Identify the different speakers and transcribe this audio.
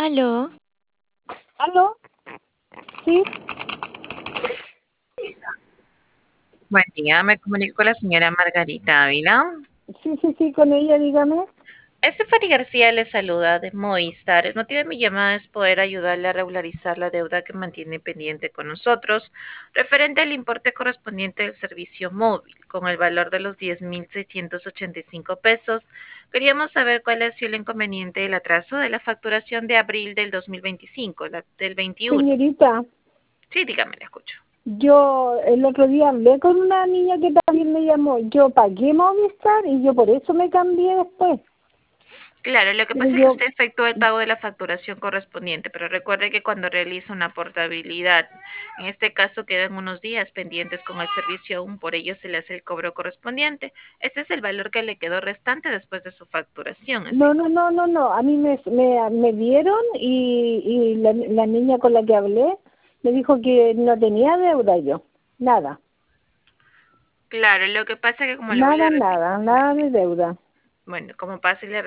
Speaker 1: Aló,
Speaker 2: ¿Aló? Sí,
Speaker 3: Buen día, me comunico con la señora Margarita Ávila.
Speaker 2: sí, con ella, dígame.
Speaker 3: Estefany García le saluda de Movistar. El motivo de mi llamada es poder ayudarle a regularizar la deuda que mantiene pendiente con nosotros, referente al importe correspondiente del servicio móvil, con el valor de los 10.685 pesos. Queríamos saber cuál ha sido el inconveniente del atraso de la facturación de abril del 2025, la del 21.
Speaker 2: Señorita,
Speaker 3: Sí, dígame, le escucho.
Speaker 2: yo el otro día hablé con una niña que también me llamó. Yo pagué Movistar y yo por eso me cambié después.
Speaker 3: Claro, lo que
Speaker 2: Pero
Speaker 3: pasa es que
Speaker 2: yo,
Speaker 3: usted efectuó el pago de la facturación correspondiente, pero recuerde que cuando realiza una portabilidad, en este caso quedan unos días pendientes con el servicio aún, por ello se le hace el cobro correspondiente. Este es el valor que le quedó restante después de su facturación, así.
Speaker 2: no. A mí me dieron y la niña con la que hablé me dijo que no tenía deuda yo. Nada,
Speaker 3: Claro, lo que pasa es que como le voy a repetir,
Speaker 2: nada de deuda.
Speaker 3: bueno, como pasa y le